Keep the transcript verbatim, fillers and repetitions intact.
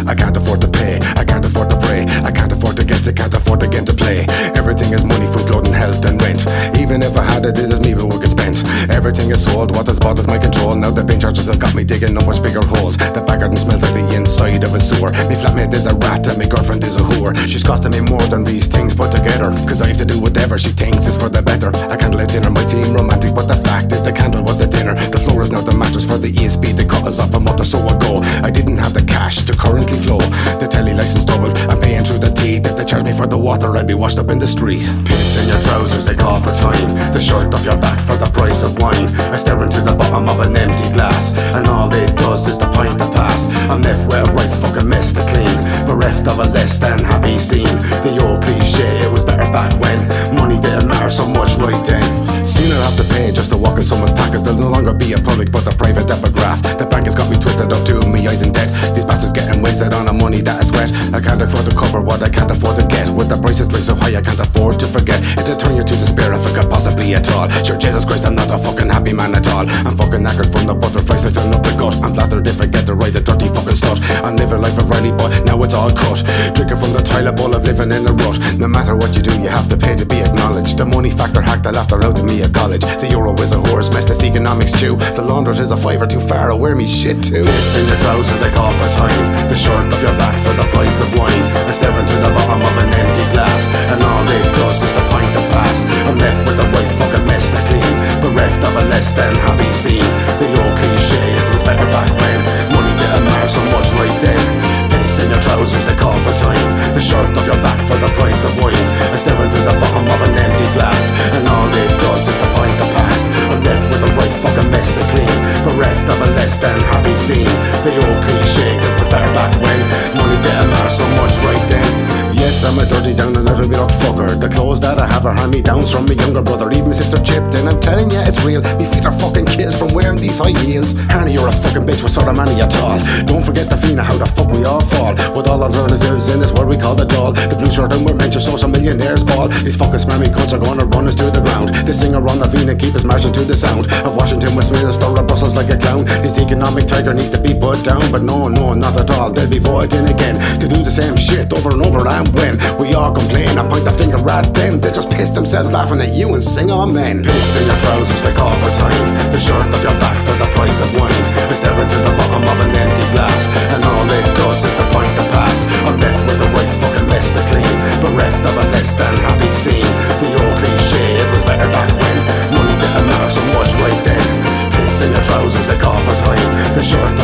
I can't afford to pay, I can't afford to pray, I can't afford to get sick, can't afford to get to play. Everything is money, food, clothing, health and rent. Even if I had it, it is me who would get spent. Everything is sold, what is bought is my control. Now the bin charges have got me digging no much bigger holes. The back garden smells like the inside of a sewer. Me flatmate is a rat and my girlfriend is a whore. She's costing me more than these things put together, cause I have to do whatever she thinks is for the better. A candlelit dinner might seem romantic, but the fact is the candle was the dinner. The floor is now the mattress for the E S P. They cut us off a month or so ago. I didn't have the cash to currently flow. The telly license doubled, I'm paying through the teeth. If they charge me for the water, I'd be washed up in the street. Piss in your trousers, they call for time. The shirt off your back for the price of wine. I stare into the bottom of an empty glass, and all it does is the pint that passed. I'm left with a right fucking mess to clean, bereft of a less than happy scene. The old cliche, it was better back when money didn't matter so much right then. Soon I'll have to pay just to walk in someone's package. There'll no longer be a public but a private epigraph. The bank has got me twisted up to me eyes in debt. These bastards getting wasted on the money that is wet. I can't afford to cover what I can't afford to get. With the price of drinks so high I can't afford to forget. It'll turn you to despair if I could possibly at all. Sure, Jesus Christ, I'm not a fucking happy man at all. I'm fucking knackered from the butterflies that's in up the gut. I'm flattered if I get the right, the dirty fucking slut. I live a life of Riley, but now it's all cut. Drinking from the toilet bowl of living in a rut. No matter what you do, you have to pay to be acknowledged. The money factor hacked the laughter out of me at college. The euro is a horse, mess this economics chew. The laundress is a fiver too far, I'll wear me shit too. Piss in your trousers, they call for time. The shirt off your back for the price of wine. I stare into the bottom of an empty glass, and all it does is the pint that passed. I'm left with a white fucking mess to clean, bereft of a less than happy scene. The old cliche, it was better back when money didn't matter so much right then. Piss in your trousers, they call for time. The shirt off your back for the price of wine. I stare into the bottom of an empty glass, and all it does is the pint that passed. I'm left with a right fucking mess to clean, bereft of a less than happy scene. The old cliche, it was better back when money didn't matter so much right then. Yes, I'm a dirty down and little bit of fucker. The clothes that I have are hand-me-downs from my younger brother. Even my sister chipped in, I'm telling ya, it's real. Me feet are fucking killed from wearing these high heels. Hanny, you're a fucking bitch with sort of money at all. Don't forget the Fina, how the fuck we all fall. With all alternatives in this world we call the doll. The blue shirt and we're meant to show some millionaires ball. These fucking spammy cunts are gonna run us to the ground. The singer on the Fina keep us marching to the sound of Washington, Westminster, or Brussels like a clown. This economic tiger needs to be put down, but no, no, not at all. They'll be voting again to do the same shit over and over. And when we all complain and point the finger at them, they just piss themselves laughing at you and sing amen. Piss in your trousers, they call for time. The shirt off your back for the price of wine. I stare into the bottom of an empty glass, and all it does is the pint that passed. I'm left with a right fucking mess to clean, bereft of a less than happy scene. The old cliche, it was better back when money didn't matter so much right then. Piss in your trousers, they call for time. The shirt